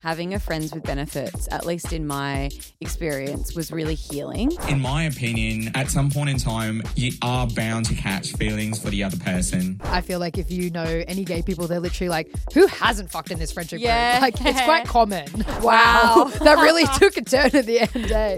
Having a friends with benefits, at least in my experience, was really healing. In my opinion, at some point in time, you are bound to catch feelings for the other person. I feel like if you know any gay people, they're literally like, who hasn't fucked in this friendship Yeah. group? Like, it's quite common. Wow. That really took a turn at the end, eh?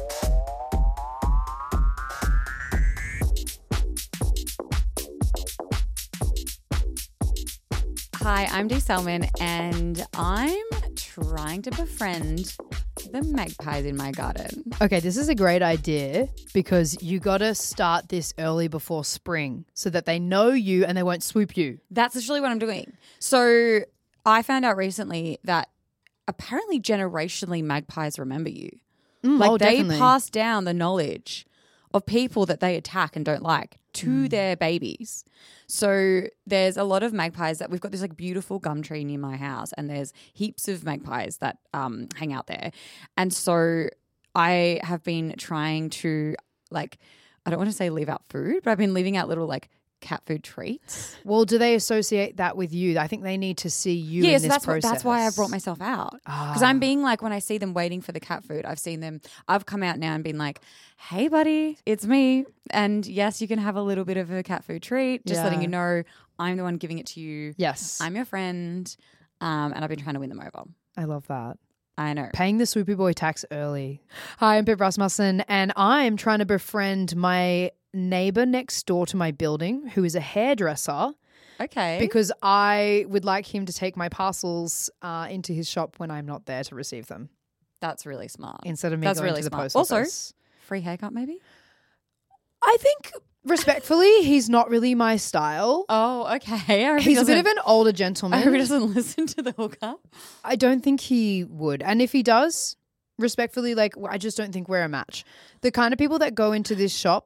Hi, I'm Dee Selman, and I'm trying to befriend the magpies in my garden. Okay, this is a great idea because you got to start this early before spring so that they know you and they won't swoop you. That's actually what I'm doing. So I found out recently that apparently generationally magpies remember you. They definitely. pass down the knowledge of people that they attack and don't like to their babies. So there's a lot of magpies that we've got this like beautiful gum tree near my house, and there's heaps of magpies that hang out there. And so I have been trying to I don't want to say leave out food, but I've been leaving out little like cat food treats. Well, do they associate that with you? I think they need to see you in Yes, this process. that's why I brought myself out. Because I'm being like, when I see them waiting for the cat food, I've come out now and been like, hey, buddy, it's me. And yes, you can have a little bit of a cat food treat. Just letting you know I'm the one giving it to you. Yes. I'm your friend. And I've been trying to win them over. I love that. I know. Paying the swoopy boy tax early. Hi, I'm Pip Rasmussen, and I'm trying to befriend my neighbor next door to my building who is a hairdresser. Okay. Because I would like him to take my parcels into his shop when I'm not there to receive them. That's really smart. Instead of me That's going really to the smart. post Also, office. free haircut maybe? I think, respectfully, he's not really my style. Oh, okay. He's a bit of an older I gentleman. hope he doesn't listen to the hookup. I don't think he would. And if he does, respectfully, I just don't think we're a match. The kind of people that go into this shop,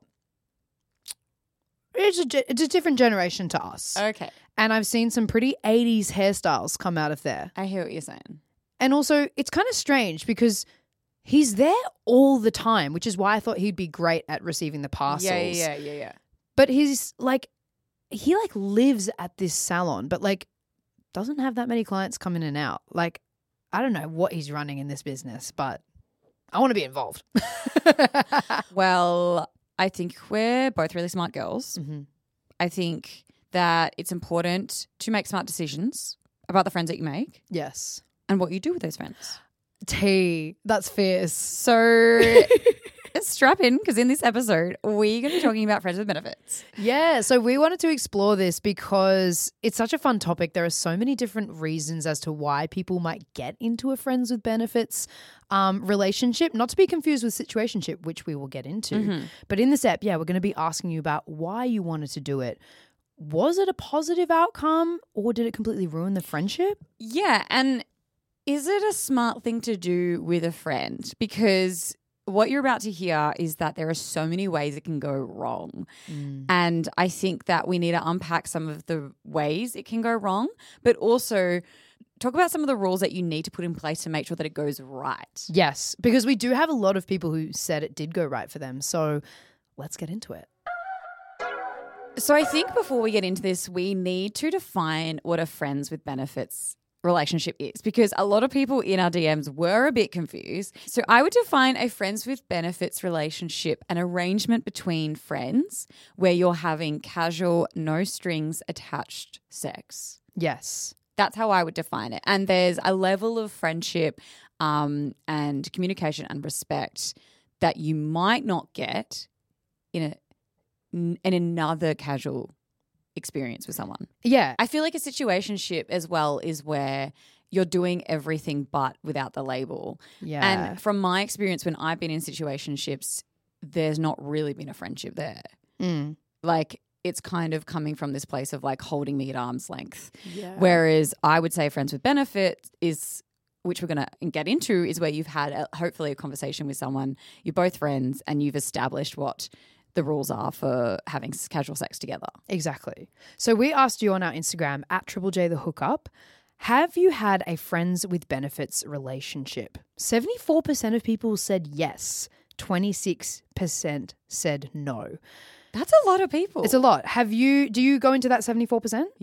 it's a different generation to us. Okay. And I've seen some pretty 80s hairstyles come out of there. I hear what you're saying. And also, it's kind of strange because he's there all the time, which is why I thought he'd be great at receiving the parcels. Yeah. But he's he lives at this salon, but doesn't have that many clients come in and out. I don't know what he's running in this business, but I want to be involved. Well, I think we're both really smart girls. Mm-hmm. I think that it's important to make smart decisions about the friends that you make Yes. and what you do with those friends. That's fierce. So strap in, because in this episode, we're going to be talking about friends with benefits. Yeah, so we wanted to explore this because it's such a fun topic. There are so many different reasons as to why people might get into a friends with benefits relationship, not to be confused with situationship, which we will get into. Mm-hmm. But in this app, we're going to be asking you about why you wanted to do it. Was it a positive outcome or did it completely ruin the friendship? Yeah, and is it a smart thing to do with a friend? Because what you're about to hear is that there are so many ways it can go wrong. And I think that we need to unpack some of the ways it can go wrong, but also talk about some of the rules that you need to put in place to make sure that it goes right. Yes, because we do have a lot of people who said it did go right for them. So let's get into it. So I think before we get into this, we need to define what a friends with benefits relationship is, because a lot of people in our DMs were a bit confused. So I would define a friends with benefits relationship an arrangement between friends where you're having casual, no strings attached sex. Yes. That's how I would define it. And there's a level of friendship and communication and respect that you might not get in another casual experience with someone. Yeah. I feel like a situationship as well is where you're doing everything but without the label. Yeah. And from my experience when I've been in situationships, there's not really been a friendship there. It's kind of coming from this place of holding me at arm's length. Yeah. Whereas I would say friends with benefit is, which we're going to get into, is where you've had hopefully a conversation with someone, you're both friends and you've established what the rules are for having casual sex together. Exactly. So we asked you on our Instagram at Triple J the Hookup, have you had a friends with benefits relationship? 74% of people said yes. 26% said no. That's a lot of people. It's a lot. Do you go into that 74%? Yeah.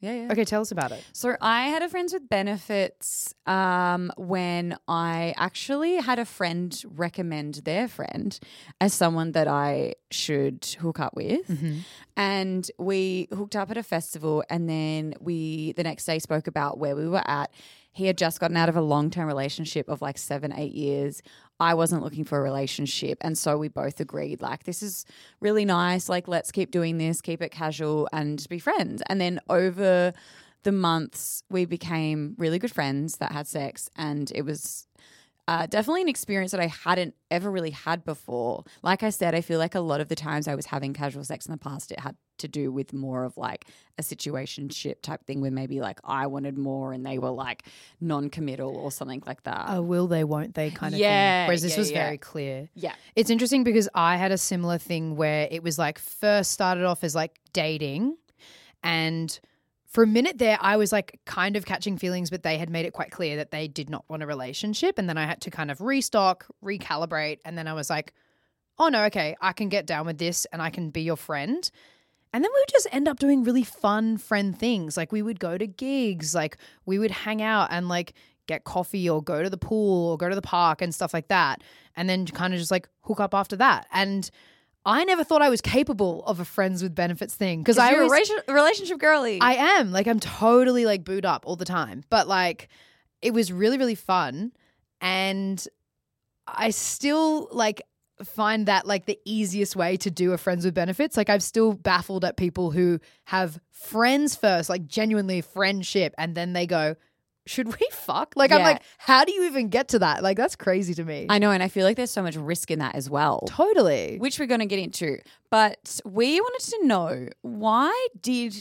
Yeah. Okay, tell us about it. So I had a friends with benefits when I actually had a friend recommend their friend as someone that I should hook up with. Mm-hmm. And we hooked up at a festival, and then we the next day spoke about where we were at. He had just gotten out of a long-term relationship of like 7-8 years. I wasn't looking for a relationship. And so we both agreed, like, this is really nice. Like, let's keep doing this, keep it casual and be friends. And then over the months, we became really good friends that had sex. And it was definitely an experience that I hadn't ever really had before. Like I said, I feel like a lot of the times I was having casual sex in the past, it had to do with more of like a situationship type thing where maybe like I wanted more and they were like non-committal or something like that. A will they, won't they kind of Yeah, thing. Whereas this yeah, was yeah. very clear. Yeah. It's interesting because I had a similar thing where it was like first started off as like dating, and for a minute there I was like kind of catching feelings, but they had made it quite clear that they did not want a relationship, and then I had to kind of restock, recalibrate, and then I was like, oh no, okay, I can get down with this and I can be your friend. And then we would just end up doing really fun friend things. Like we would go to gigs, like we would hang out and like get coffee or go to the pool or go to the park and stuff like that. And then kind of just like hook up after that. And I never thought I was capable of a friends with benefits thing because I You're always, a relationship girly. I am like, I'm totally like booed up all the time. But like it was really, really fun. And I still like find that like the easiest way to do a friends with benefits. Like I'm still baffled at people who have friends first, like genuinely friendship, and then they go, should we fuck? Like I'm Yeah. like, how do you even get to that? Like that's crazy to me. I know, and I feel like there's so much risk in that as well. Totally. Which we're going to get into. But we wanted to know, why did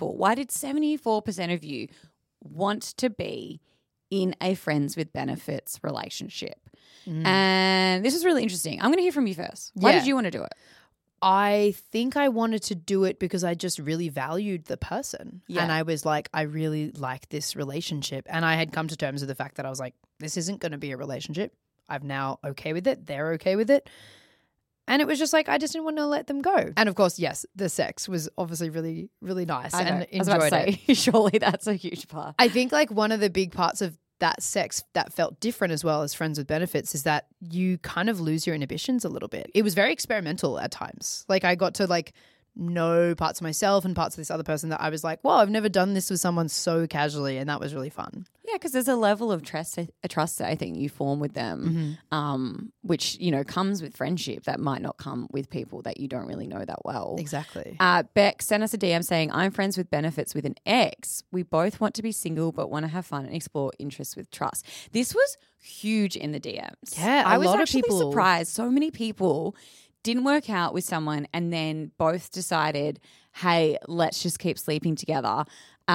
74% of you want to be in a friends with benefits relationship? And this is really interesting. I'm going to hear from you first. Why Yeah. did you want to do it? I think I wanted to do it because I just really valued the person. Yeah. And I was like, I really like this relationship. And I had come to terms with the fact that I was like, this isn't going to be a relationship. I'm now okay with it. They're okay with it. And it was just like, I just didn't want to let them go. And of course, yes, the sex was obviously really, really nice I know. and I was about to enjoyed it. say, surely that's a huge part. I think like one of the big parts of that sex that felt different as well as friends with benefits is that you kind of lose your inhibitions a little bit. It was very experimental at times. Like I got to like know parts of myself and parts of this other person that I was like, whoa, I've never done this with someone so casually, and that was really fun. Yeah, because there's a level of trust that I think you form with them, which, you know, comes with friendship that might not come with people that you don't really know that well. Exactly. Beck sent us a DM saying, I'm friends with benefits with an ex. We both want to be single but want to have fun and explore interests with trust. This was huge in the DMs. Yeah, I a was lot of actually people- surprised. So many people didn't work out with someone and then both decided, hey, let's just keep sleeping together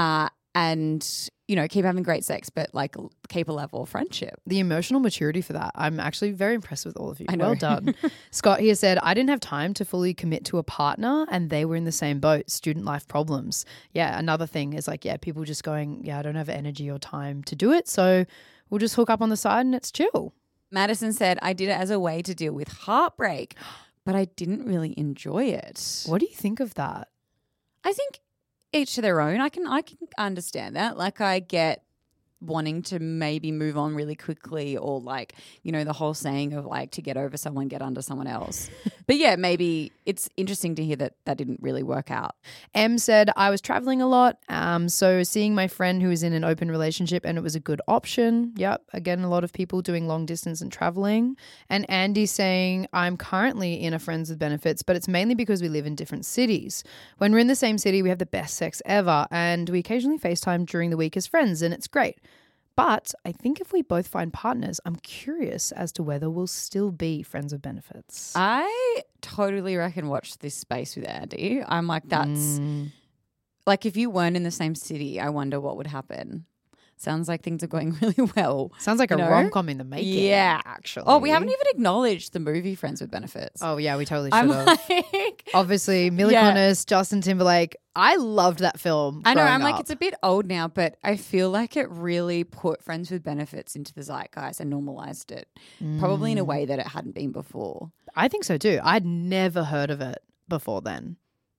and, you know, keep having great sex, but like keep a level of friendship. The emotional maturity for that, I'm actually very impressed with all of you. I know. Well done. Scott here said, I didn't have time to fully commit to a partner and they were in the same boat, student life problems. Yeah, another thing is like, yeah, people just going, yeah, I don't have energy or time to do it, so we'll just hook up on the side and it's chill. Madison said, I did it as a way to deal with heartbreak, but I didn't really enjoy it. What do you think of that? I think each to their own. I can understand that. Like I get wanting to maybe move on really quickly, or like, you know, the whole saying of like to get over someone, get under someone else. But yeah, maybe it's interesting to hear that that didn't really work out. M said, I was traveling a lot, so seeing my friend who was in an open relationship and it was a good option. Yep, again, a lot of people doing long distance and traveling. And Andy saying, I'm currently in a friends with benefits, but it's mainly because we live in different cities. When we're in the same city, we have the best sex ever, and we occasionally FaceTime during the week as friends, and it's great. But I think if we both find partners, I'm curious as to whether we'll still be friends with benefits. I totally reckon watch this space with Andy. I'm like, that's like if you weren't in the same city, I wonder what would happen. Sounds like things are going really well. Sounds like a you know? rom-com in the making. Yeah. Actually. Oh, we haven't even acknowledged the movie Friends with Benefits. Oh, yeah, we totally should I'm have. like, Obviously, Mila Yeah. Kunis, Justin Timberlake. I loved that film. I know, growing I'm like, up. it's a bit old now, but I feel like it really put Friends with Benefits into the zeitgeist and normalized it, probably in a way that it hadn't been before. I think so too. I'd never heard of it before then.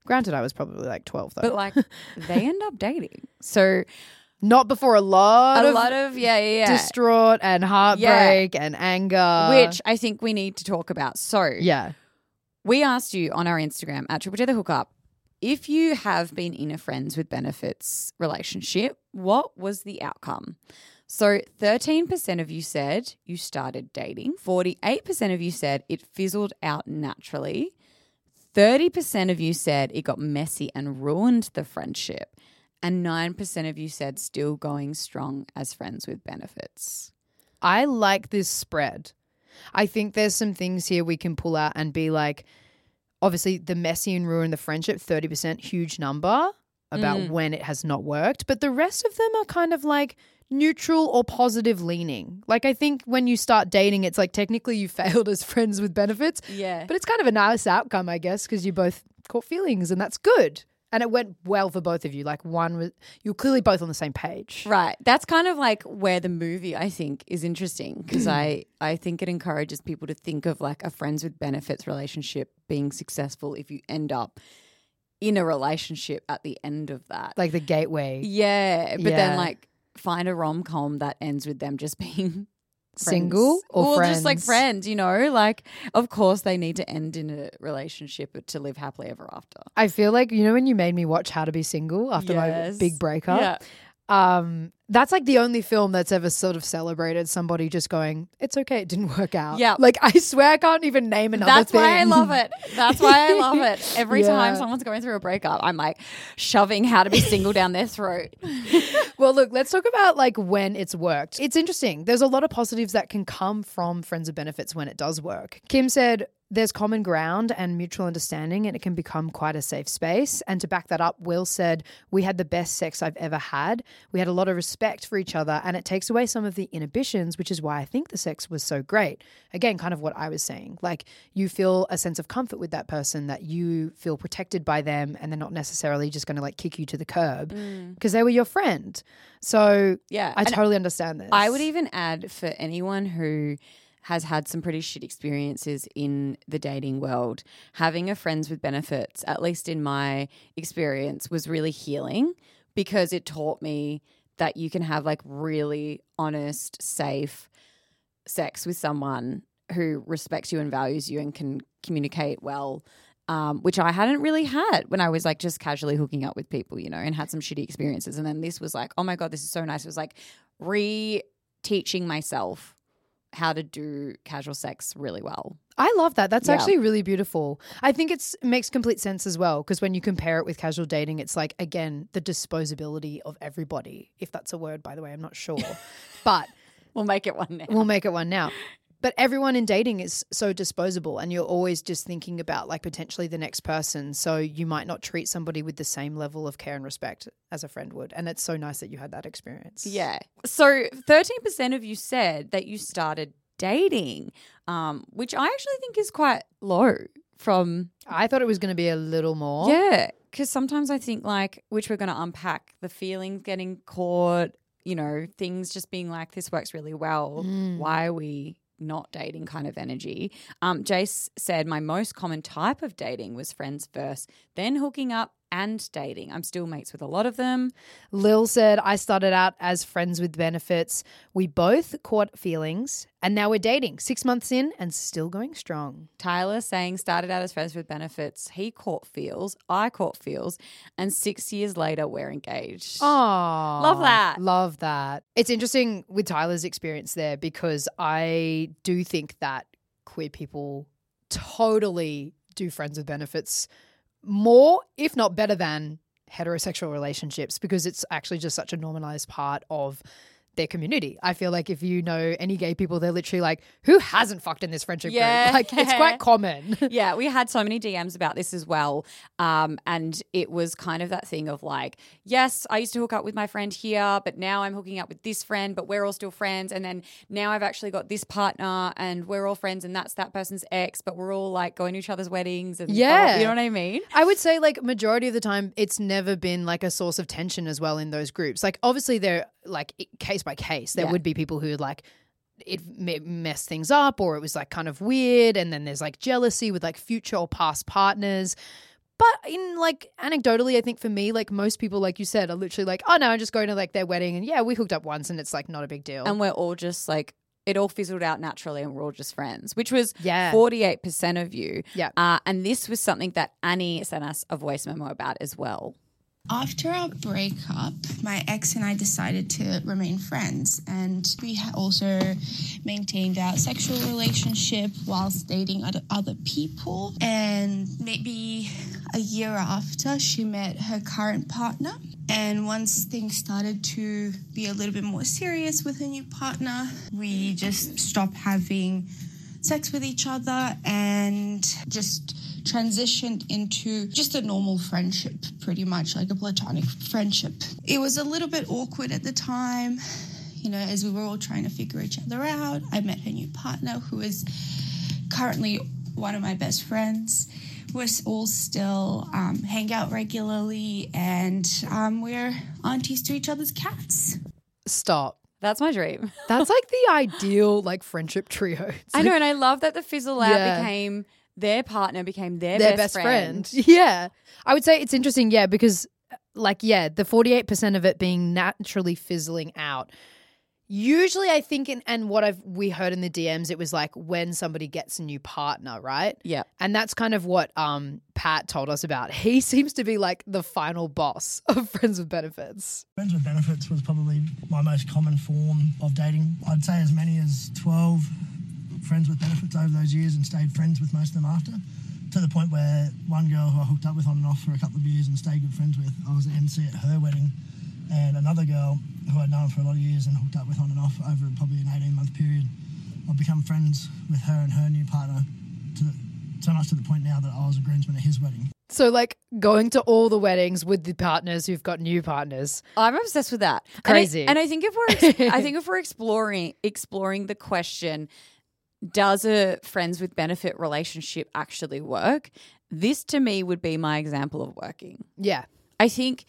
Granted, I was probably like 12 though. But like they end up dating. So not before a lot of distraught and heartbreak and anger. which I think we need to talk about. So yeah. we asked you on our Instagram at Triple J The Hookup, if you have been in a friends with benefits relationship, what was the outcome? So 13% of you said you started dating. 48% of you said it fizzled out naturally. 30% of you said it got messy and ruined the friendship. And 9% of you said still going strong as friends with benefits. I like this spread. I think there's some things here we can pull out and be like, obviously the messy and ruin the friendship, 30%, huge number about when it has not worked. But the rest of them are kind of like neutral or positive leaning. Like I think when you start dating, it's like technically you failed as friends with benefits. Yeah. But it's kind of a nice outcome, I guess, because you both caught feelings and that's good. And it went well for both of you. Like you're clearly both on the same page. Right. That's kind of like where the movie, I think, is interesting because I think it encourages people to think of like a friends with benefits relationship being successful if you end up in a relationship at the end of that. Like the gateway. Yeah. But Yeah. then like find a rom-com that ends with them just being Single friends. or friends? Just like friends, you know, like of course they need to end in a relationship to live happily ever after. I feel like, you know, when you made me watch How to Be Single after my Yes. big breakup, Yeah. that's like the only film that's ever sort of celebrated somebody just going, it's okay, it didn't work out. Yeah. Like I swear I can't even name another That's thing. why I love it. That's why I love it. Every Yeah. time someone's going through a breakup, I'm like shoving How to Be Single down their throat. Well, look, let's talk about like when it's worked. It's interesting. There's a lot of positives that can come from friends with benefits when it does work. Kim said, there's common ground and mutual understanding and it can become quite a safe space. And to back that up, Will said, we had the best sex I've ever had. We had a lot of respect for each other and it takes away some of the inhibitions, which is why I think the sex was so great. Again, kind of what I was saying. Like you feel a sense of comfort with that person, that you feel protected by them and they're not necessarily just going to like kick you to the curb because they were your friend. So Yeah. I And totally understand this. I would even add for anyone who has had some pretty shit experiences in the dating world, having a friends with benefits, at least in my experience, was really healing because it taught me that you can have like really honest, safe sex with someone who respects you and values you and can communicate well, which I hadn't really had when I was like just casually hooking up with people, you know, and had some shitty experiences. And then this was like, oh my God, this is so nice. It was like re-teaching myself how to do casual sex really well. I love that. That's Yeah. actually really beautiful. I think it makes complete sense as well because when you compare it with casual dating, it's like, again, the disposability of everybody. If that's a word, by the way, I'm not sure. But We'll make it one now. we'll make it one now. But everyone in dating is so disposable and you're always just thinking about like potentially the next person. So you might not treat somebody with the same level of care and respect as a friend would. And it's so nice that you had that experience. Yeah. So 13% of you said that you started dating, which I actually think is quite low from. I thought it was going to be a little more. Yeah. Because sometimes I think like, which we're going to unpack, the feelings getting caught, you know, things just being like, this works really well. Why are we not dating kind of energy? Jace said, my most common type of dating was friends first, then hooking up and dating. I'm still mates with a lot of them. Lil said, I started out as friends with benefits. We both caught feelings and now we're dating 6 months in and still going strong. Tyler saying, started out as friends with benefits. He caught feels, I caught feels, and 6 years later we're engaged. Oh, Love that. Love that. It's interesting with Tyler's experience there because I do think that queer people totally do friends with benefits more, if not better than heterosexual relationships because it's actually just such a normalized part of their community. I feel like if you know any gay people, they're literally like, who hasn't fucked in this friendship Yeah. group? Like it's quite common. Yeah, we had so many DMs about this as well. And it was kind of that thing of like, yes, I used to hook up with my friend here, but now I'm hooking up with this friend, but we're all still friends. And then now I've actually got this partner and we're all friends and that's that person's ex, but we're all like going to each other's weddings and Yeah. you know what I mean? I would say like majority of the time it's never been like a source of tension as well in those groups. Like obviously they're like case by case. There Yeah. would be people who like it messed things up or it was like kind of weird and then there's like jealousy with like future or past partners. But in like anecdotally, I think for me, like most people, like you said, are literally like, oh no, I'm just going to like their wedding and yeah, we hooked up once and it's like not a big deal. And we're all just like, it all fizzled out naturally and we're all just friends, which was Yeah. 48% of you. Yeah. And this was something that Annie sent us a voice memo about as well. After our breakup, my ex and I decided to remain friends, and we also maintained our sexual relationship whilst dating other people. And maybe a year after, she met her current partner. And once things started to be a little bit more serious with her new partner, we just stopped having sex with each other and just transitioned into just a normal friendship, pretty much like a platonic friendship. It was a little bit awkward at the time, you know, as we were all trying to figure each other out. I met her new partner, who is currently one of my best friends. We're all still hang out regularly, and we're aunties to each other's cats. Stop. That's my dream. That's like the ideal like friendship trio. It's I know, like and I love that the fizzle out Yeah. became their partner, became their best friend. Yeah. I would say it's interesting, yeah, because like, yeah, the 48% of it being naturally fizzling out. Usually I think, and what we heard in the DMs, it was like when somebody gets a new partner, right? Yeah. And that's kind of what Pat told us about. He seems to be like the final boss of Friends with Benefits. Friends with Benefits was probably my most common form of dating. I'd say as many as 12 friends with benefits over those years and stayed friends with most of them after, to the point where one girl who I hooked up with on and off for a couple of years and stayed good friends with, I was the MC at her wedding, and another girl who I'd known for a lot of years and hooked up with on and off over probably an 18-month period. I've become friends with her and her new partner so much to the point now that I was a groomsman at his wedding. So like going to all the weddings with the partners who've got new partners. I'm obsessed with that. Crazy. And I think if we're exploring the question, does a friends with benefit relationship actually work? This to me would be my example of working. Yeah. I think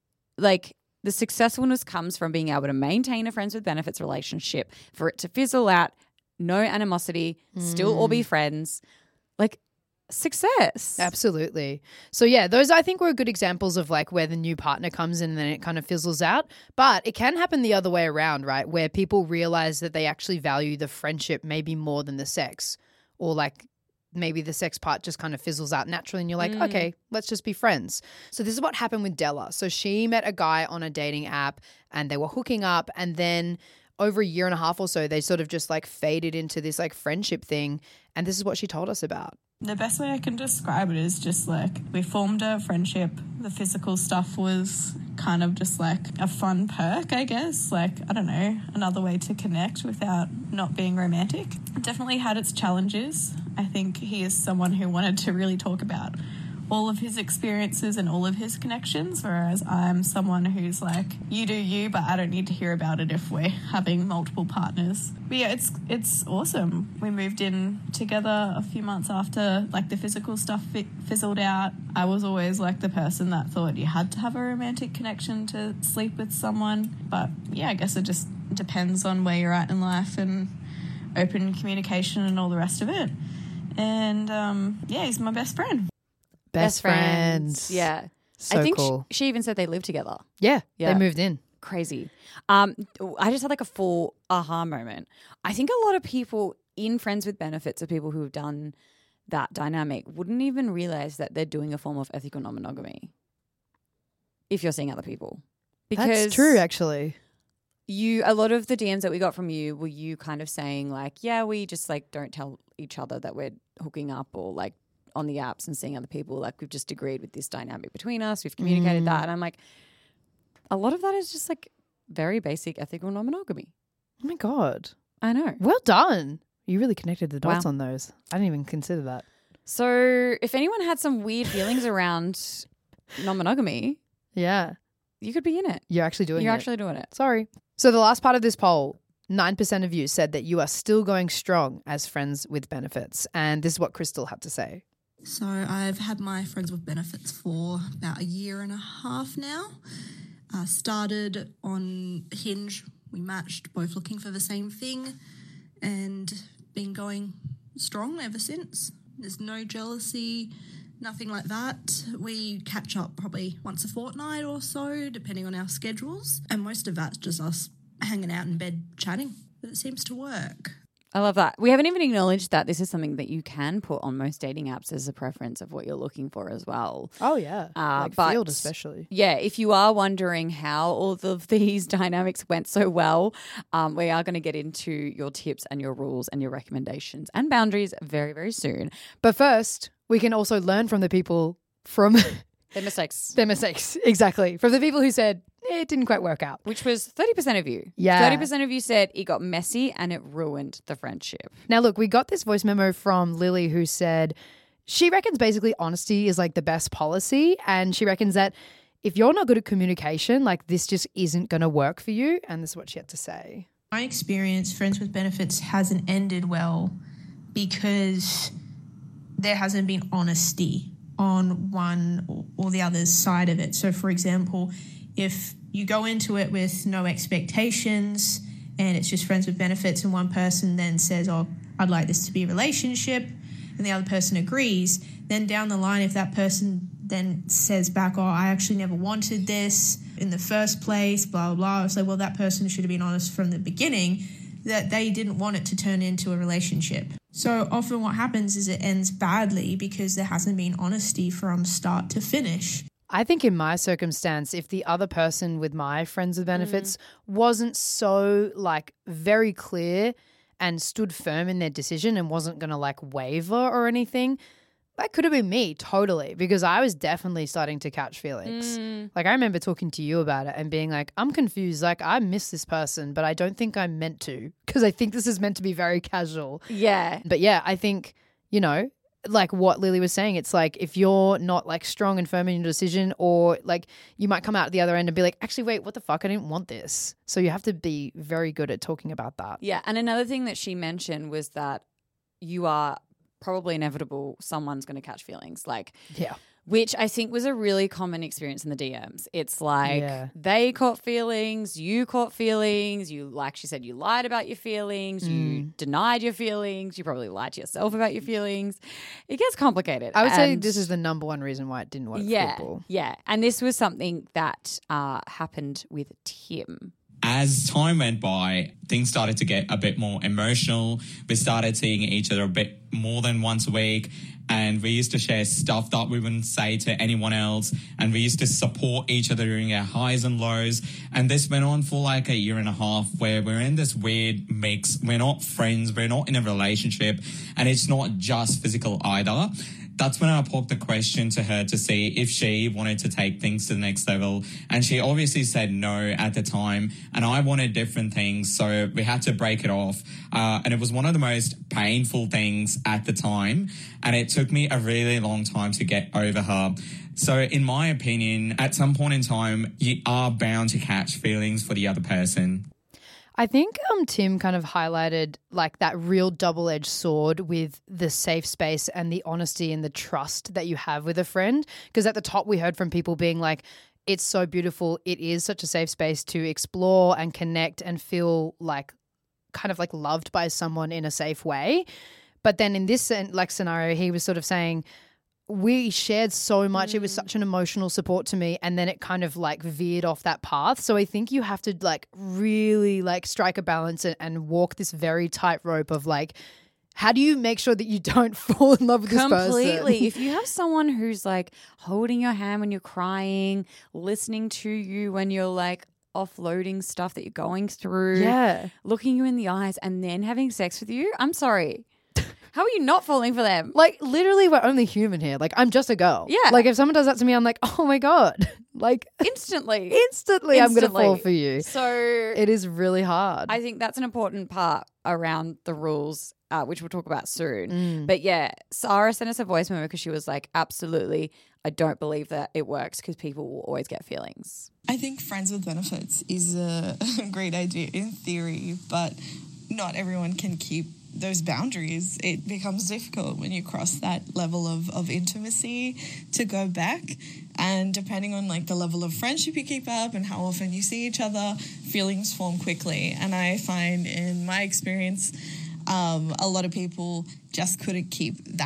like the successfulness comes from being able to maintain a friends with benefits relationship, for it to fizzle out, no animosity, still all be friends. Like success. Absolutely. So yeah, those I think were good examples of like where the new partner comes in and then it kind of fizzles out. But it can happen the other way around, right? Where people realize that they actually value the friendship maybe more than the sex, or like maybe the sex part just kind of fizzles out naturally and you're like, okay, let's just be friends. So this is what happened with Della. So she met a guy on a dating app and they were hooking up, and then over a year and a half or so, they sort of just like faded into this like friendship thing. And this is what she told us about. The best way I can describe it is just like we formed a friendship. The physical stuff was kind of just like a fun perk, I guess. Like, I don't know, another way to connect without not being romantic. It definitely had its challenges. I think he is someone who wanted to really talk about all of his experiences and all of his connections, whereas I'm someone who's like, you do you, but I don't need to hear about it if we're having multiple partners. But yeah, it's awesome. We moved in together a few months after like the physical stuff fizzled out. I was always like the person that thought you had to have a romantic connection to sleep with someone. But yeah, I guess it just depends on where you're at in life and open communication and all the rest of it. And yeah, he's my best friend. Best friends. Yeah. So I think cool. she even said they live together. Yeah, Yeah. they moved in. Crazy. I just had like a full aha moment. I think a lot of people in Friends with Benefits, of people who have done that dynamic, wouldn't even realize that they're doing a form of ethical non-monogamy if you're seeing other people. Because That's true, actually. a lot of the DMs that we got from you were you kind of saying like, yeah, we just like don't tell each other that we're hooking up or like on the apps and seeing other people. Like we've just agreed with this dynamic between us. We've communicated that. And I'm like, a lot of that is just like very basic ethical non-monogamy. Oh my God. I know. Well done. You really connected the dots Wow. on those. I didn't even consider that. So if anyone had some weird feelings around non-monogamy, Yeah. you could be in it. You're actually doing You're it. actually doing it. Sorry. So the last part of this poll, 9% of you said that you are still going strong as Friends with Benefits. And this is what Crystal had to say. So I've had my Friends with Benefits for about a year and a half now. Started on Hinge. We matched, both looking for the same thing, and been going strong ever since. There's no jealousy, Nothing like that. We catch up probably once a fortnight or so, depending on our schedules. And most of that's just us hanging out in bed chatting. But it seems to work. I love that. We haven't even acknowledged that this is something that you can put on most dating apps as a preference of what you're looking for as well. Oh, yeah. Like but field especially. Yeah, if you are wondering how all of these dynamics went so well, we are going to get into your tips and your rules and your recommendations and boundaries very, very soon. But first, we can also learn from the people from Their mistakes. their mistakes. Exactly. From the people who said, it didn't quite work out. Which was 30% of you. Yeah. 30% of you said it got messy and it ruined the friendship. Now, look, we got this voice memo from Lily who said she reckons basically honesty is like the best policy. And she reckons that if you're not good at communication, like this just isn't going to work for you. And this is what she had to say. My experience, Friends with Benefits hasn't ended well because there hasn't been honesty on one or the other's side of it. So, for example, if you go into it with no expectations and it's just friends with benefits and one person then says, oh, I'd like this to be a relationship, and the other person agrees, then down the line, if that person then says back, oh, I actually never wanted this in the first place, blah, blah, blah. It's like, well, that person should have been honest from the beginning that they didn't want it to turn into a relationship. So often what happens is it ends badly because there hasn't been honesty from start to finish. I think in my circumstance, if the other person with my friends with benefits wasn't so like very clear and stood firm in their decision and wasn't going to like waver or anything, that could have been me totally, because I was definitely starting to catch feelings. Like I remember talking to you about it and being like, I'm confused. Like I miss this person, but I don't think I'm meant to, because I think this is meant to be very casual. Yeah. But yeah, I think, you know, like what Lily was saying, it's like if you're not like strong and firm in your decision, or like you might come out at the other end and be like, actually, wait, what the fuck? I didn't want this. So you have to be very good at talking about that. Yeah. And another thing that she mentioned was that you are probably inevitable someone's going to catch feelings. Like, Yeah. which I think was a really common experience in the DMs. It's like Yeah. they caught feelings, you caught feelings, you, like she said, you lied about your feelings, you denied your feelings, you probably lied to yourself about your feelings. It gets complicated. I would say And this is the number one reason why it didn't work for yeah, people. yeah. And this was something that happened with Tim. As time went by, things started to get a bit more emotional. We started seeing each other a bit more than once a week, and we used to share stuff that we wouldn't say to anyone else, and we used to support each other during our highs and lows. And this went on for like a year and a half, where we're in this weird mix. We're not friends, we're not in a relationship, and it's not just physical either. That's when I popped the question to her to see if she wanted to take things to the next level. And she obviously said no at the time. And I wanted different things, so we had to break it off. And it was one of the most painful things at the time. And it took me a really long time to get over her. So in my opinion, at some point in time, you are bound to catch feelings for the other person. I think Tim kind of highlighted like that real double-edged sword with the safe space and the honesty and the trust that you have with a friend. Because at the top we heard from people being like, it's so beautiful. It is such a safe space to explore and connect and feel like kind of like loved by someone in a safe way. But then in this like scenario, he was sort of saying, we shared so much. It was such an emotional support to me. And then it kind of like veered off that path. So I think you have to like really like strike a balance and walk this very tight rope of like, how do you make sure that you don't fall in love with this person? Completely. If you have someone who's like holding your hand when you're crying, listening to you when you're like offloading stuff that you're going through, Yeah. looking you in the eyes and then having sex with you, I'm sorry. How are you not falling for them? Like literally we're only human here. Like I'm just a girl. Yeah. Like if someone does that to me, I'm like, oh my God. Like Instantly. I'm going to fall for you. So It is really hard. I think that's an important part around the rules, which we'll talk about soon. But yeah, Sarah sent us a voice memo because she was like, absolutely, I don't believe that it works because people will always get feelings. I think friends with benefits is a great idea in theory, but not everyone can keep those boundaries. It becomes difficult when you cross that level of intimacy to go back. And depending on like the level of friendship you keep up and how often you see each other, feelings form quickly. And I find in my experience, a lot of people just couldn't keep that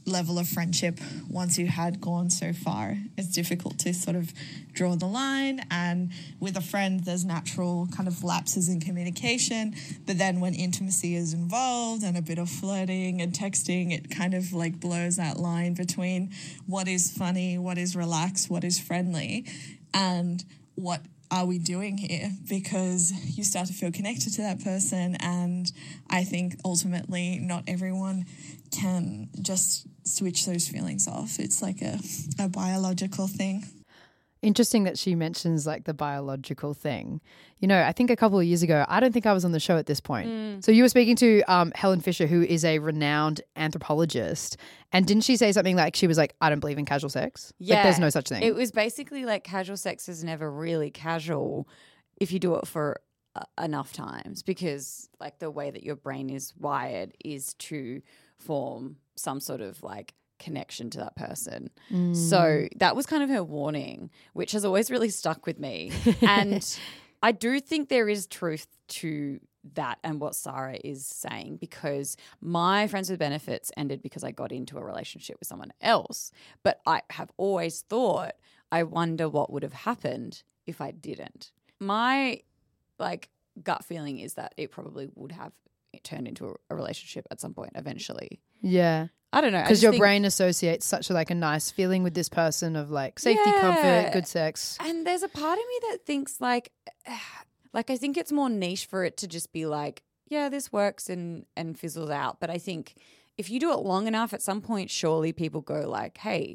level of friendship once you had gone so far. It's difficult to sort of draw the line, and with a friend there's natural kind of lapses in communication, but then when intimacy is involved and a bit of flirting and texting, it kind of like blurs that line between what is funny, what is relaxed, what is friendly, and what are we doing here, because you start to feel connected to that person. And I think ultimately not everyone can just switch those feelings off. It's like a biological thing. Interesting that she mentions like the biological thing. You know, I think a couple of years ago, I don't think I was on the show at this point. So you were speaking to Helen Fisher, who is a renowned anthropologist. And didn't she say something like, she was like, I don't believe in casual sex? Yeah. Like there's no such thing. It was basically like casual sex is never really casual if you do it for enough times, because like the way that your brain is wired is to form some sort of like connection to that person. So that was kind of her warning, which has always really stuck with me. And I do think there is truth to that and what Sarah is saying, because my Friends with Benefits ended because I got into a relationship with someone else. But I have always thought, I wonder what would have happened if I didn't. My like gut feeling is that it probably would have turned into a relationship at some point eventually. Yeah. I don't know. Because your brain associates such like a nice feeling with this person of like safety, comfort, good sex. And there's a part of me that thinks like I think it's more niche for it to just be like, yeah, this works and fizzles out. But I think if you do it long enough, at some point, surely people go like, hey,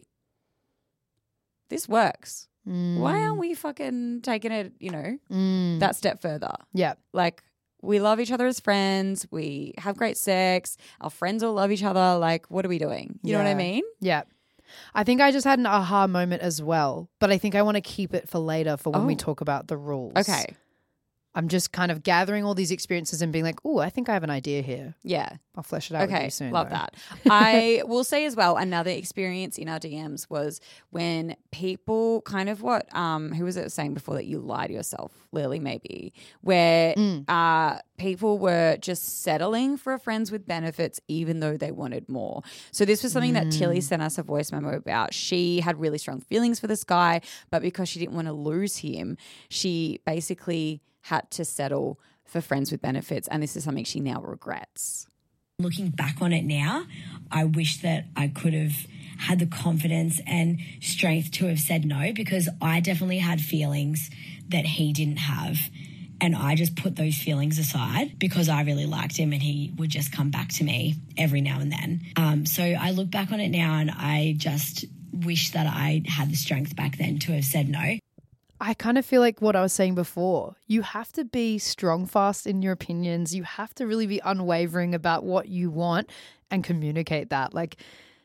this works. Why aren't we fucking taking it, you know, that step further? Yeah. Like, we love each other as friends. We have great sex. Our friends all love each other. Like, what are we doing? You know what I mean? Yeah. I think I just had an aha moment as well, but I think I want to keep it for later for when we talk about the rules. Okay. I'm just kind of gathering all these experiences and being like, oh, I think I have an idea here. Yeah. I'll flesh it out with you soon. Love though. that. I will say as well, another experience in our DMs was when people kind of who was it saying before that you lie to yourself, Lily maybe, where people were just settling for Friends with Benefits even though they wanted more. So this was something that Tilly sent us a voice memo about. She had really strong feelings for this guy, but because she didn't want to lose him, she basically had to settle for Friends with Benefits, and this is something she now regrets. Looking back on it now, I wish that I could have had the confidence and strength to have said no, because I definitely had feelings that he didn't have, and I just put those feelings aside because I really liked him and he would just come back to me every now and then. So I look back on it now and I just wish that I had the strength back then to have said no. I kind of feel like what I was saying before, you have to be strong fast in your opinions. You have to really be unwavering about what you want and communicate that. Like,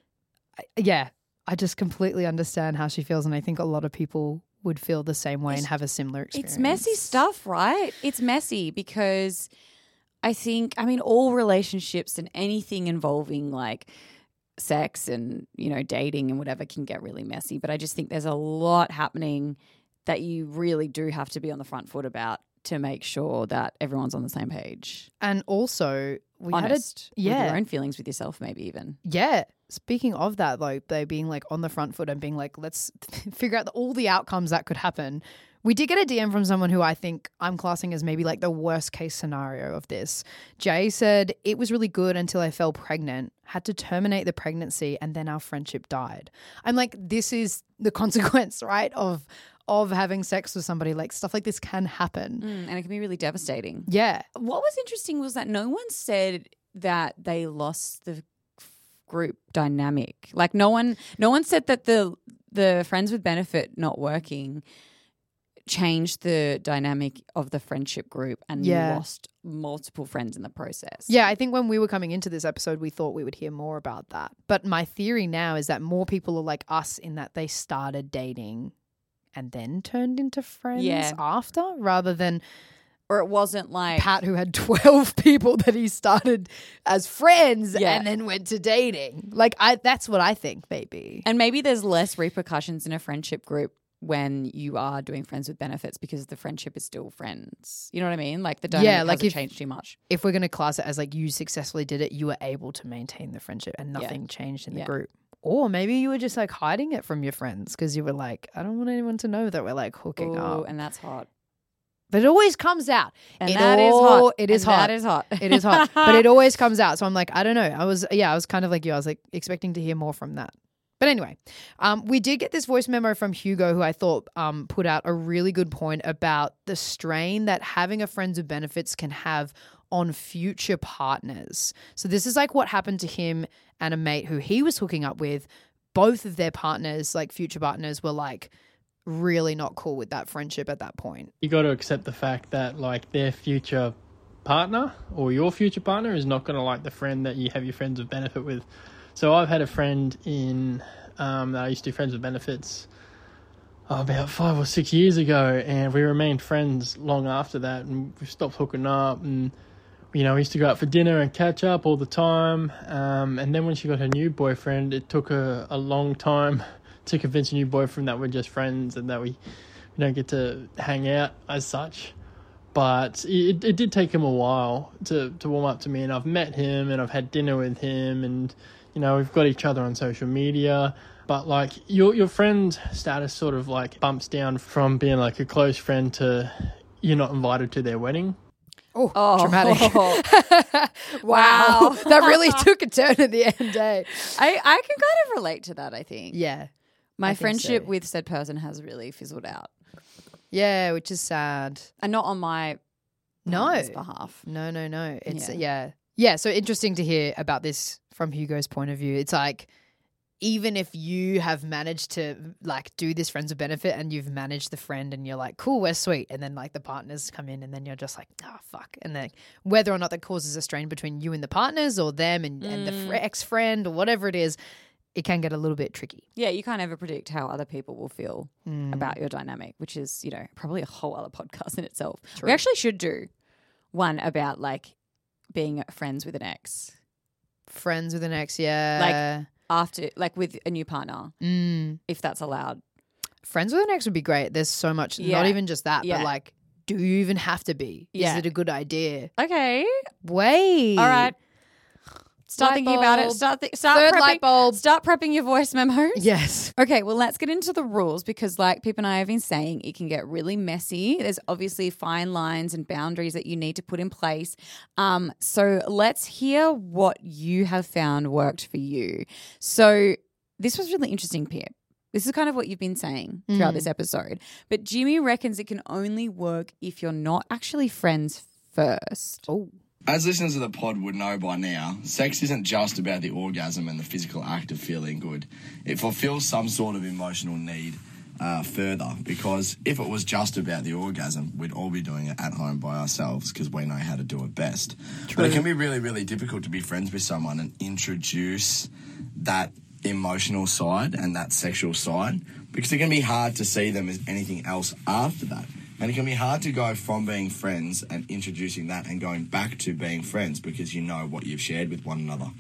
yeah, I just completely understand how she feels, and I think a lot of people would feel the same way and have a similar experience. It's messy stuff, right? It's messy because I think, all relationships and anything involving like sex and, you know, dating and whatever can get really messy. But I just think there's a lot happening that you really do have to be on the front foot about to make sure that everyone's on the same page. And also, we honest had with your own feelings with yourself, maybe even. Yeah. Speaking of that, like they being like on the front foot and being like, let's figure out all the outcomes that could happen. We did get a DM from someone who I think I'm classing as maybe like the worst case scenario of this. Jay said, it was really good until I fell pregnant, had to terminate the pregnancy, and then our friendship died. I'm like, this is the consequence, right, of having sex with somebody. Like stuff like this can happen. And it can be really devastating. Yeah. What was interesting was that no one said that they lost the group dynamic. Like no one said that the Friends with Benefit not working changed the dynamic of the friendship group and lost multiple friends in the process. Yeah, I think when we were coming into this episode, we thought we would hear more about that. But my theory now is that more people are like us in that they started dating and then turned into friends after, rather than... Or it wasn't like... Pat, who had 12 people that he started as friends and then went to dating. Like, that's what I think, maybe. And maybe there's less repercussions in a friendship group when you are doing friends with benefits because the friendship is still friends. You know what I mean? Like the dynamic hasn't changed too much. If we're going to class it as like you successfully did it, you were able to maintain the friendship and nothing changed in the group. Or maybe you were just like hiding it from your friends because you were like, I don't want anyone to know that we're like hooking up. And that's hot. But it always comes out. And that is hot. It is hot. That is hot. It is hot. But it always comes out. So I'm like, I don't know. I was kind of like you. I was like expecting to hear more from that. But anyway, we did get this voice memo from Hugo, who I thought put out a really good point about the strain that having a friends with benefits can have on future partners. So this is like what happened to him and a mate who he was hooking up with. Both of their partners, like future partners, were like really not cool with that friendship at that point. You got to accept the fact that like their future partner or your future partner is not going to like the friend that you have your friends with benefit with. So I've had a friend in that I used to do friends with benefits about 5 or 6 years ago, and we remained friends long after that, and we stopped hooking up, and we used to go out for dinner and catch up all the time. And then when she got her new boyfriend, it took her a long time to convince a new boyfriend that we're just friends and that we don't get to hang out as such. But it did take him a while to warm up to me, and I've met him and I've had dinner with him, and we've got each other on social media. But like your friend status sort of like bumps down from being like a close friend to you're not invited to their wedding. Oh, dramatic. Wow. That really took a turn at the end, eh? I can kind of relate to that, I think. Yeah. My friendship with said person has really fizzled out. Yeah, which is sad. And not on my behalf. No. It's Yeah, so interesting to hear about this from Hugo's point of view. It's like, even if you have managed to like do this friends with benefit and you've managed the friend and you're like, cool, we're sweet. And then like the partners come in and then you're just like, fuck. And then whether or not that causes a strain between you and the partners or them and the ex-friend or whatever it is, it can get a little bit tricky. Yeah, you can't ever predict how other people will feel about your dynamic, which is, probably a whole other podcast in itself. True. We actually should do one about like being friends with an ex. Friends with an ex, yeah. Like after, like with a new partner, if that's allowed. Friends with an ex would be great. There's so much, not even just that, but like, do you even have to be? Is it a good idea? Okay. Wait. All right. Start thinking about it. Start Third prepping. light bulb. Start prepping your voice memos. Yes. Okay, well, let's get into the rules because like Pip and I have been saying, it can get really messy. There's obviously fine lines and boundaries that you need to put in place. So let's hear what you have found worked for you. So this was really interesting, Pip. This is kind of what you've been saying throughout this episode. But Jimmy reckons it can only work if you're not actually friends first. Oh. As listeners of the pod would know by now, sex isn't just about the orgasm and the physical act of feeling good. It fulfills some sort of emotional need further, because if it was just about the orgasm, we'd all be doing it at home by ourselves because we know how to do it best. True. But it can be really, really difficult to be friends with someone and introduce that emotional side and that sexual side, because it can be hard to see them as anything else after that. And it can be hard to go from being friends and introducing that and going back to being friends because you know what you've shared with one another.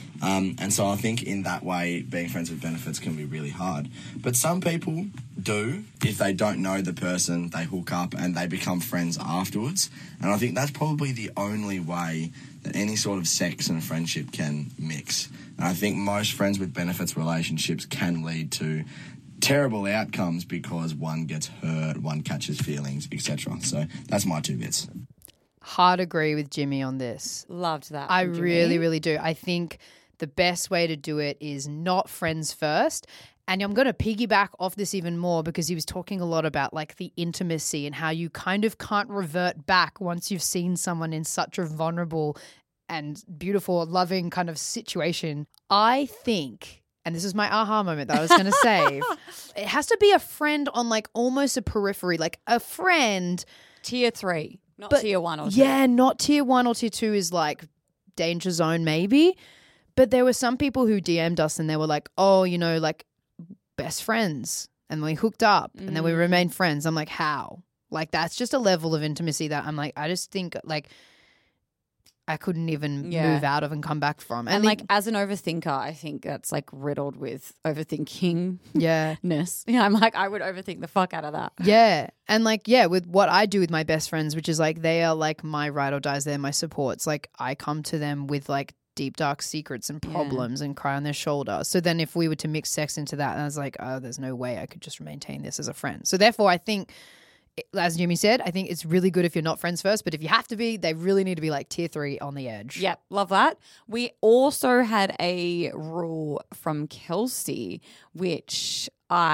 And so I think in that way, being friends with benefits can be really hard. But some people do. If they don't know the person, they hook up and they become friends afterwards. And I think that's probably the only way that any sort of sex and friendship can mix. And I think most friends with benefits relationships can lead to terrible outcomes because one gets hurt, one catches feelings, etc. So that's my 2 bits. Hard agree with Jimmy on this. Loved that. I really, really do. I think the best way to do it is not friends first. And I'm going to piggyback off this even more because he was talking a lot about like the intimacy and how you kind of can't revert back once you've seen someone in such a vulnerable and beautiful, loving kind of situation. I think, and this is my aha moment that I was going to save, it has to be a friend on like almost a periphery, like a friend. Tier 3, not tier 1 or 2. Yeah, not tier 1 or tier 2 is like danger zone maybe. But there were some people who DM'd us and they were like, oh, like best friends. And we hooked up and then we remained friends. I'm like, how? Like that's just a level of intimacy that I'm like, I just think like I couldn't even Yeah. move out of and come back from. And like as an overthinker, I think that's like riddled with overthinking. yeah. Yeah, I'm like, I would overthink the fuck out of that. Yeah. And like, yeah, with what I do with my best friends, which is like they are like my ride or dies, they're my supports. Like I come to them with like deep dark secrets and problems and cry on their shoulder. So then if we were to mix sex into that, I was like, oh, there's no way I could just maintain this as a friend. So therefore I think, as Jimmy said, I think it's really good if you're not friends first, but if you have to be, they really need to be like tier 3 on the edge. Yep, love that. We also had a rule from Kelsey, which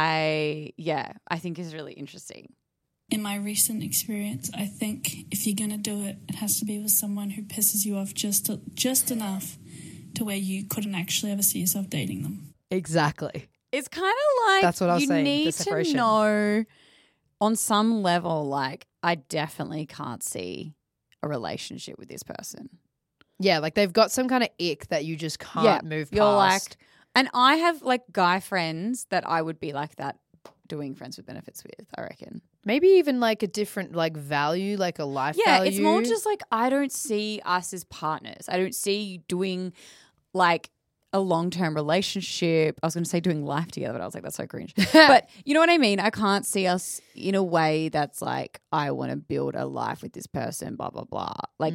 I think is really interesting. In my recent experience, I think if you're going to do it, it has to be with someone who pisses you off just enough to where you couldn't actually ever see yourself dating them. Exactly. It's kind of like that's what I was saying. You need the separation. to know on some level, like, I definitely can't see a relationship with this person. Yeah, like they've got some kind of ick that you just can't move past. You're like, and I have like guy friends that I would be like that doing friends with benefits with, I reckon. Maybe even like a different like value, like a life value. Yeah, it's more just like I don't see us as partners. I don't see you doing like a long-term relationship. I was going to say doing life together, but I was like, that's so cringe. But you know what I mean? I can't see us in a way that's like, I want to build a life with this person, blah, blah, blah. Like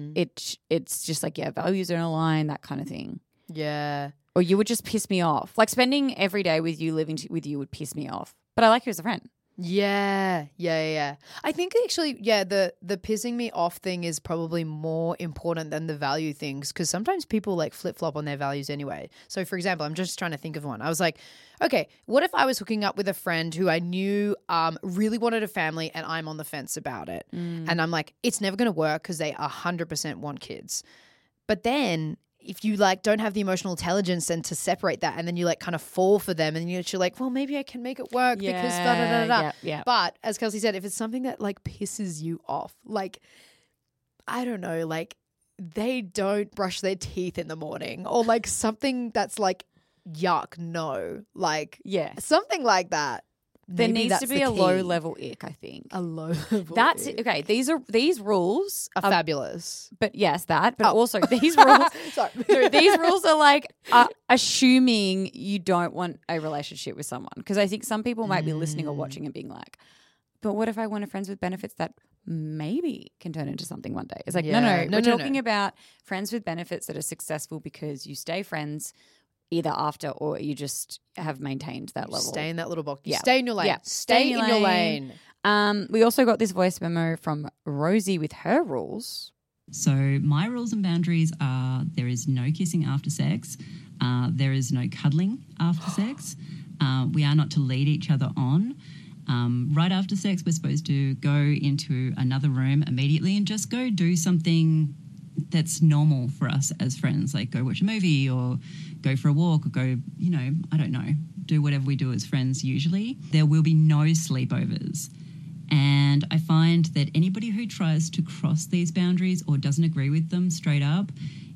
it's just like, yeah, values don't align, that kind of thing. Yeah. Or you would just piss me off. Like spending every day with you, living with you would piss me off. But I like you as a friend. Yeah. I think actually, the pissing me off thing is probably more important than the value things because sometimes people like flip-flop on their values anyway. So for example, I'm just trying to think of one. I was like, okay, what if I was hooking up with a friend who I knew really wanted a family and I'm on the fence about it. And I'm like, it's never going to work because they 100% want kids. But then if you like don't have the emotional intelligence and to separate that and then you like kind of fall for them and you're like, well, maybe I can make it work because da da da da. Yeah. But as Kelsey said, if it's something that like pisses you off, like I don't know, like they don't brush their teeth in the morning or like something that's like yuck, no. Like something like that. There Maybe needs that's to be the a key. low level ick, I think. A low level That's ick. okay. These rules are fabulous. But yes, that. But also these rules. Sorry. No, these rules are like assuming you don't want a relationship with someone because I think some people might be listening or watching and being like, "But what if I want a friends with benefits that maybe can turn into something one day?" It's like, no. We're talking about friends with benefits that are successful because you stay friends either after or you just have maintained that level. Stay in that little box. You Yeah. stay in your lane. Yeah. Stay in your lane. We also got this voice memo from Rosie with her rules. So my rules and boundaries are there is no kissing after sex. There is no cuddling after sex. We are not to lead each other on. Right after sex, we're supposed to go into another room immediately and just go do something that's normal for us as friends, like go watch a movie or go for a walk or go, I don't know, do whatever we do as friends usually. There will be no sleepovers. And I find that anybody who tries to cross these boundaries or doesn't agree with them straight up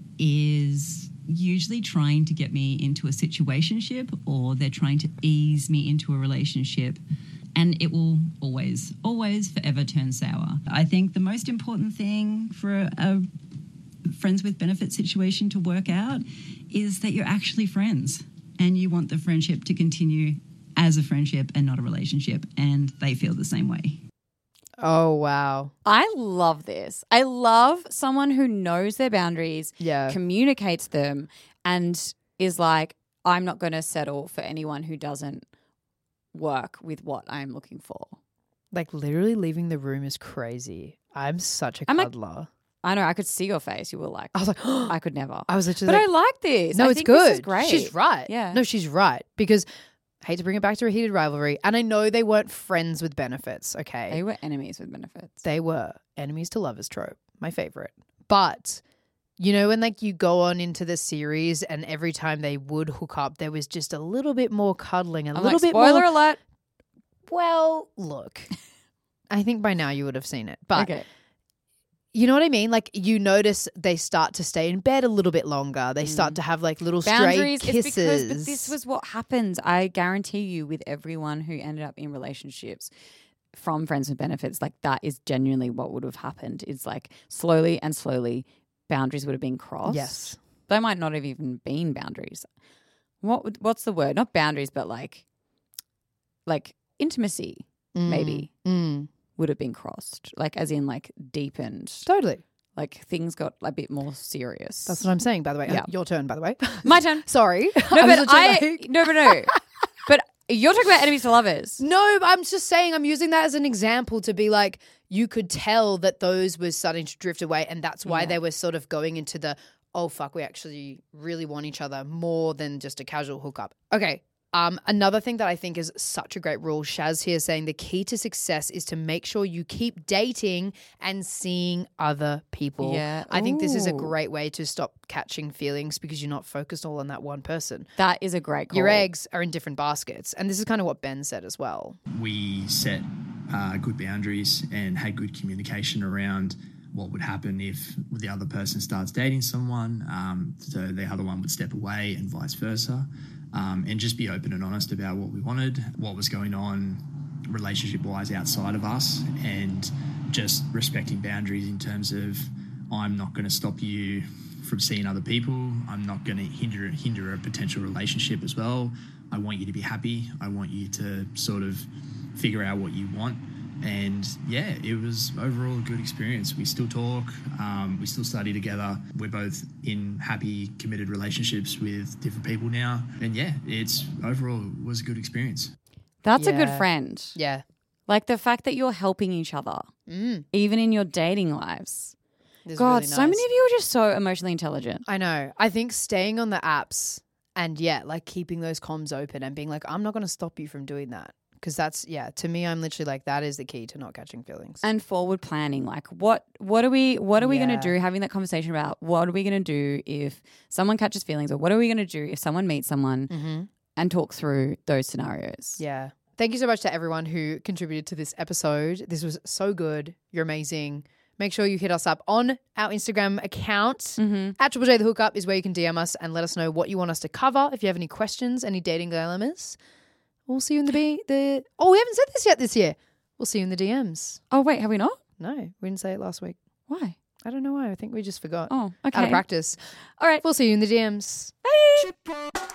is usually trying to get me into a situationship or they're trying to ease me into a relationship. And it will always, forever turn sour. I think the most important thing for a friends with benefit situation to work out is that you're actually friends and you want the friendship to continue as a friendship and not a relationship, and they feel the same way. Oh, wow. I love this. I love someone who knows their boundaries, communicates them, and is like, I'm not going to settle for anyone who doesn't work with what I'm looking for. Like literally leaving the room is crazy. I'm such a cuddler. I know. I could see your face. You were like, I was like, I could never. I was literally but like, I like this. No, I it's think good. This is great. She's right. Yeah. No, she's right. Because I hate to bring it back to a heated rivalry. And I know they weren't friends with benefits, okay? They were enemies with benefits. They were enemies to lovers trope, my favorite. But you know when like you go on into the series and every time they would hook up, there was just a little bit more cuddling, a little bit more. Spoiler alert. Well, look, I think by now you would have seen it. But Okay. you know what I mean? Like you notice they start to stay in bed a little bit longer. They start to have like little Boundaries. stray kisses. But this was what happens. I guarantee you with everyone who ended up in relationships from friends with benefits, like that is genuinely what would have happened. It's like slowly boundaries would have been crossed. Yes. They might not have even been boundaries. What's the word? Not boundaries, but like intimacy maybe would have been crossed. Like as in like deepened. Totally. Like things got a bit more serious. That's what I'm saying, by the way. Yeah. Your turn, by the way. My turn. Sorry. No, but you're talking about enemies to lovers. No, I'm just saying I'm using that as an example to be like, you could tell that those were starting to drift away, and that's why they were sort of going into the, oh, fuck, we actually really want each other more than just a casual hookup. Okay. Another thing that I think is such a great rule, Shaz here saying the key to success is to make sure you keep dating and seeing other people. Yeah. I think this is a Ooh. great way to stop catching feelings because you're not focused all on that one person. That is a great call. Your eggs are in different baskets. And this is kind of what Ben said as well. We set good boundaries and had good communication around what would happen if the other person starts dating someone, so the other one would step away and vice versa, and just be open and honest about what we wanted, what was going on relationship-wise outside of us, and just respecting boundaries in terms of I'm not going to stop you from seeing other people. I'm not going to hinder a potential relationship as well. I want you to be happy. I want you to sort of figure out what you want. And yeah, it was overall a good experience. We still talk, we still study together. We're both in happy, committed relationships with different people now. And yeah, it's overall was a good experience. That's a good friend. Yeah. Like the fact that you're helping each other, even in your dating lives. God, really so nice. many of you are just so emotionally intelligent. I know. I think staying on the apps and like keeping those comms open and being like, I'm not going to stop you from doing that. Because that's, to me, I'm literally like, that is the key to not catching feelings. And forward planning, like what are we going to do? Having that conversation about what are we going to do if someone catches feelings, or what are we going to do if someone meets someone, and talk through those scenarios. Yeah. Thank you so much to everyone who contributed to this episode. This was so good. You're amazing. Make sure you hit us up on our Instagram account. At Triple J The Hookup is where you can DM us and let us know what you want us to cover. If you have any questions, any dating dilemmas. We'll see you in the Oh, we haven't said this yet this year. We'll see you in the DMs. Oh, wait, have we not? No, we didn't say it last week. Why? I don't know why. I think we just forgot. Oh, okay. Out of practice. All right. We'll see you in the DMs. Bye.